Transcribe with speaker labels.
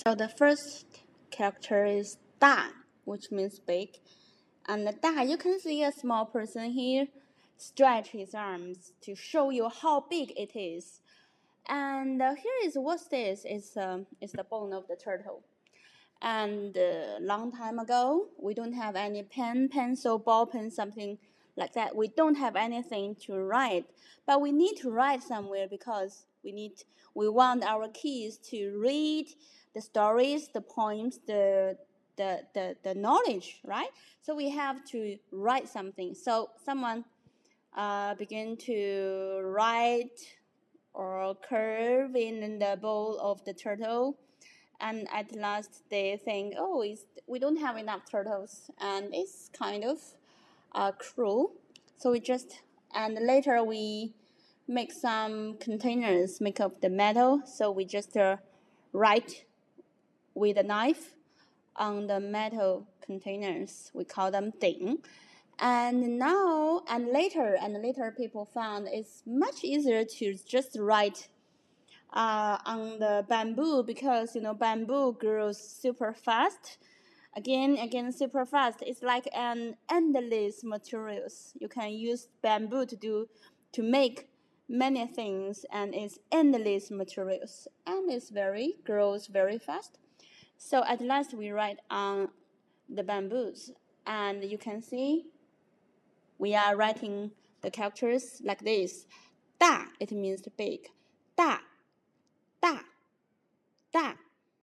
Speaker 1: So the first character is Da, which means big. And the Da, you can see a small person here stretch his arms to show you how big it is. And here is what's this? It's the bone of the turtle. And long time ago, we don't have any pen, pencil, ball pen, something like that. We don't have anything to write, but we need to write somewhere because we want our kids to read the stories, the poems, the knowledge, right? So we have to write something. So someone begin to write or curve in the bowl of the turtle, and at last they think, oh, we don't have enough turtles, and it's kind of cruel. So we just, and later we make some containers, make up the metal. So we just write with a knife on the metal containers. We call them ding. And now and later people found it's much easier to just write on the bamboo, because bamboo grows super fast. Again, super fast. It's like an endless materials. You can use bamboo to make many things, and it's endless materials, and grows very fast. So at last we write on the bamboos, and you can see we are writing the characters like this. Da, it means big. Da,